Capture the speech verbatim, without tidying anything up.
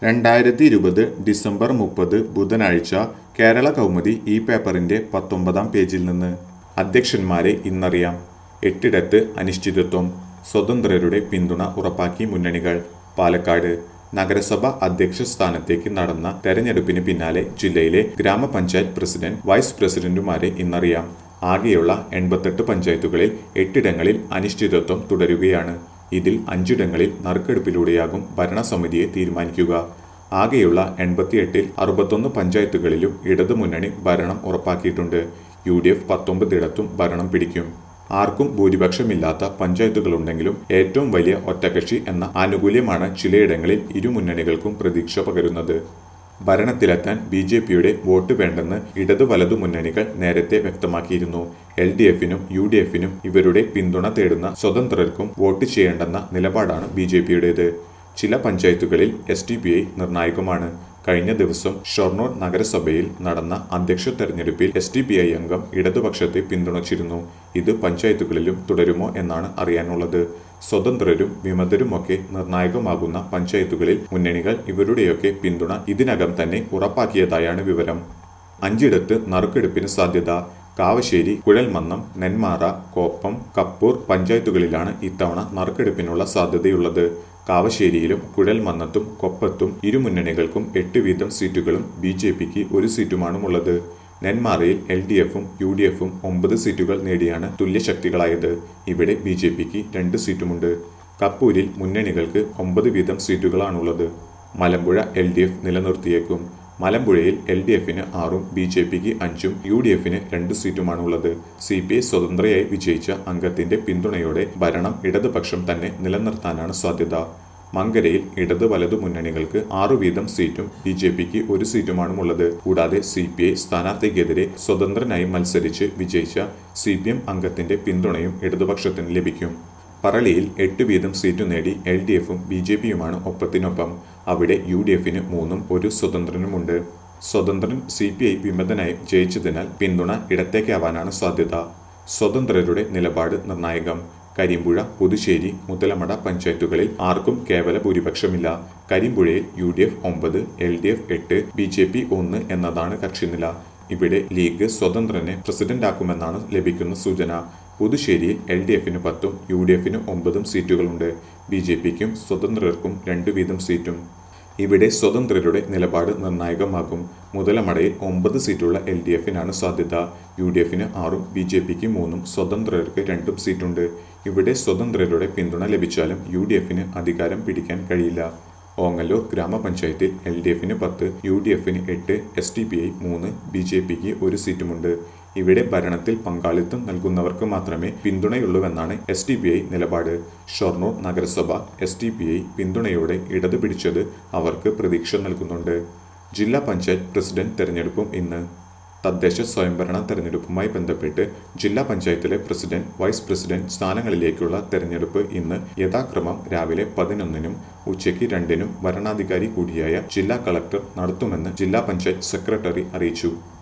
രണ്ടായിരത്തി ഇരുപത് ഡിസംബർ മുപ്പത് ബുധനാഴ്ച കേരള കൗമുദി ഈ പേപ്പറിന്റെ പത്തൊമ്പതാം പേജിൽ നിന്ന് അധ്യക്ഷന്മാരെ ഇന്നറിയാം. എട്ടിടത്ത് അനിശ്ചിതത്വം, സ്വതന്ത്രരുടെ പിന്തുണ ഉറപ്പാക്കി മുന്നണികൾ. പാലക്കാട് നഗരസഭ അധ്യക്ഷ സ്ഥാനത്തേക്ക് നടന്ന തെരഞ്ഞെടുപ്പിന് പിന്നാലെ ജില്ലയിലെ ഗ്രാമപഞ്ചായത്ത് പ്രസിഡന്റ്, വൈസ് പ്രസിഡന്റുമാരെ ഇന്നറിയാം. ആകെയുള്ള എൺപത്തെട്ട് പഞ്ചായത്തുകളിൽ എട്ടിടങ്ങളിൽ അനിശ്ചിതത്വം തുടരുകയാണ്. ഇതിൽ അഞ്ചിടങ്ങളിൽ നറുക്കെടുപ്പിലൂടെയാകും ഭരണസമിതിയെ തീരുമാനിക്കുക. ആകെയുള്ള എൺപത്തിയെട്ടിൽ അറുപത്തൊന്ന് പഞ്ചായത്തുകളിലും ഇടതുമുന്നണി ഭരണം ഉറപ്പാക്കിയിട്ടുണ്ട്. യു ഡി എഫ് പത്തൊമ്പതിടത്തും ഭരണം പിടിക്കും. ആർക്കും ഭൂരിപക്ഷമില്ലാത്ത പഞ്ചായത്തുകളുണ്ടെങ്കിലും ഏറ്റവും വലിയ ഒറ്റകക്ഷി എന്ന ആനുകൂല്യമാണ് ചിലയിടങ്ങളിൽ ഇരുമുന്നണികൾക്കും പ്രതീക്ഷ പകരുന്നത്. ഭരണത്തിലെത്താൻ ബി ജെ പിയുടെ വോട്ട് വേണ്ടെന്ന് ഇടതു വലതു മുന്നണികൾ നേരത്തെ വ്യക്തമാക്കിയിരുന്നു. എൽ ഡി എഫിനും യു ഡി എഫിനും ഇവരുടെ പിന്തുണ തേടുന്ന സ്വതന്ത്രർക്കും വോട്ട് ചെയ്യേണ്ടെന്ന നിലപാടാണ് ബി ജെ പിയുടേത്. ചില പഞ്ചായത്തുകളിൽ എസ് ഡി പി ഐ നിർണായകമാണ്. കഴിഞ്ഞ ദിവസം ഷൊർണൂർ നഗരസഭയിൽ നടന്ന അധ്യക്ഷ തെരഞ്ഞെടുപ്പിൽ എസ് ഡി പി ഐ അംഗം ഇടതുപക്ഷത്തെ പിന്തുണച്ചിരുന്നു. ഇത് പഞ്ചായത്തുകളിലും തുടരുമോ എന്നാണ് അറിയാനുള്ളത്. സ്വതന്ത്രരും വിമതരുമൊക്കെ നിർണായകമാകുന്ന പഞ്ചായത്തുകളിൽ മുന്നണികൾ ഇവരുടെയൊക്കെ പിന്തുണ ഇതിനകം തന്നെ ഉറപ്പാക്കിയതായാണ് വിവരം. അഞ്ചിടത്ത് നറുക്കെടുപ്പിന് സാധ്യത. കാവശ്ശേരി, കുഴൽമന്നം, നെന്മാറ, കോപ്പം, കപ്പൂർ പഞ്ചായത്തുകളിലാണ് ഇത്തവണ നറുക്കെടുപ്പിനുള്ള സാധ്യതയുള്ളത്. കാവശ്ശേരിയിലും കുഴൽമന്നത്തും കൊപ്പത്തും ഇരുമുന്നണികൾക്കും എട്ട് വീതം സീറ്റുകളും ബി ജെ പിക്ക് ഒരു സീറ്റുമാണുള്ളത്. നെന്മാറയിൽ എൽ ഡി എഫും യു ഡി എഫും ഒമ്പത് സീറ്റുകൾ നേടിയാണ് തുല്യശക്തികളായത്. ഇവിടെ ബി ജെ പിക്ക് രണ്ട് സീറ്റുമുണ്ട്. കപ്പൂരിൽ മുന്നണികൾക്ക് ഒമ്പത് വീതം സീറ്റുകളാണുള്ളത്. മലമ്പുഴ എൽ ഡി എഫ് നിലനിർത്തിയേക്കും. മലമ്പുഴയിൽ എൽ ഡി എഫിന് ആറും ബി ജെ പിക്ക് അഞ്ചും യു ഡി എഫിന് രണ്ട് സീറ്റുമാണുള്ളത്. സി പി ഐ സ്വതന്ത്രയായി വിജയിച്ച അംഗത്തിന്റെ പിന്തുണയോടെ ഭരണം ഇടതുപക്ഷം തന്നെ നിലനിർത്താനാണ് സാധ്യത. മങ്കരയിൽ ഇടത് വലതു മുന്നണികൾക്ക് ആറു വീതം സീറ്റും ബി ജെ പിക്ക് ഒരു സീറ്റുമാണുള്ളത്. കൂടാതെ സി പി ഐ സ്ഥാനാർത്ഥിക്കെതിരെ സ്വതന്ത്രനായി മത്സരിച്ച് വിജയിച്ച സി പി എം അംഗത്തിന്റെ പിന്തുണയും ഇടതുപക്ഷത്തിന് ലഭിക്കും. പറളിയിൽ എട്ട് വീതം സീറ്റു നേടി എൽ ഡി എഫും ബി ജെ പിയുമാണ് ഒപ്പത്തിനൊപ്പം. അവിടെ യു ഡി എഫിന് മൂന്നും ഒരു സ്വതന്ത്രനുമുണ്ട്. സ്വതന്ത്രൻ സി പി ഐ വിമതനായി ജയിച്ചതിനാൽ പിന്തുണ ഇടത്തേക്കാവാനാണ് സാധ്യത. സ്വതന്ത്രരുടെ നിലപാട് നിർണായകം. കരിമ്പുഴ, പുതുശ്ശേരി, മുതലമട പഞ്ചായത്തുകളിൽ ആർക്കും കേവല ഭൂരിപക്ഷമില്ല. കരിമ്പുഴയിൽ യു ഡി എഫ് ഒമ്പത്, എൽ ഡി എഫ് എട്ട്, ബി ജെ പി ഒന്ന് എന്നതാണ് കക്ഷിനില. ഇവിടെ ലീഗ് സ്വതന്ത്രനെ പ്രസിഡന്റാക്കുമെന്നാണ് ലഭിക്കുന്ന സൂചന. പുതുശ്ശേരിയിൽ എൽ ഡി എഫിന് പത്തും യു ഡി എഫിന് ഒമ്പതും സീറ്റുകളുണ്ട്. ബി ജെ പിക്കും സ്വതന്ത്രർക്കും രണ്ടു വീതം സീറ്റും. ഇവിടെ സ്വതന്ത്രരുടെ നിലപാട് നിർണായകമാകും. മുതലമടയിൽ ഒമ്പത് സീറ്റുള്ള എൽ ഡി എഫിനാണ് സാധ്യത. യു ഡി എഫിന് ആറും ബി ജെ പിക്ക് മൂന്നും സ്വതന്ത്രർക്ക് രണ്ടും സീറ്റുണ്ട്. ഇവിടെ സ്വതന്ത്രരുടെ പിന്തുണ ലഭിച്ചാലും യു ഡി എഫിന് അധികാരം പിടിക്കാൻ കഴിയില്ല. ഓങ്ങല്ലൂർ ഗ്രാമപഞ്ചായത്തിൽ എൽ ഡി എഫിന് പത്ത്, യു ഡി എഫിന് എട്ട്, എസ് ഡി പി ഐ മൂന്ന്, ബി ജെ പിക്ക് ഒരു സീറ്റുമുണ്ട്. ഇവിടെ ഭരണത്തിൽ പങ്കാളിത്തം നൽകുന്നവർക്ക് മാത്രമേ പിന്തുണയുള്ളൂവെന്നാണ് എസ് ഡി പി ഐ നിലപാട്. ഷൊർണൂർ നഗരസഭ എസ് ഡി പി ഐ പിന്തുണയോടെ ഇടതു പിടിച്ചത് അവർക്ക് പ്രതീക്ഷ നൽകുന്നുണ്ട്. ജില്ലാ പഞ്ചായത്ത് പ്രസിഡന്റ് തെരഞ്ഞെടുപ്പും ഇന്ന്. തദ്ദേശ സ്വയംഭരണ തെരഞ്ഞെടുപ്പുമായി ബന്ധപ്പെട്ട് ജില്ലാ പഞ്ചായത്തിലെ പ്രസിഡന്റ്, വൈസ് പ്രസിഡന്റ് സ്ഥാനങ്ങളിലേക്കുള്ള തെരഞ്ഞെടുപ്പ് ഇന്ന് യഥാക്രമം രാവിലെ പതിനൊന്നിനും ഉച്ചയ്ക്ക് രണ്ടിനും വരണാധികാരി കൂടിയായ ജില്ലാ കളക്ടർ നടത്തുമെന്ന് ജില്ലാ പഞ്ചായത്ത് സെക്രട്ടറി അറിയിച്ചു.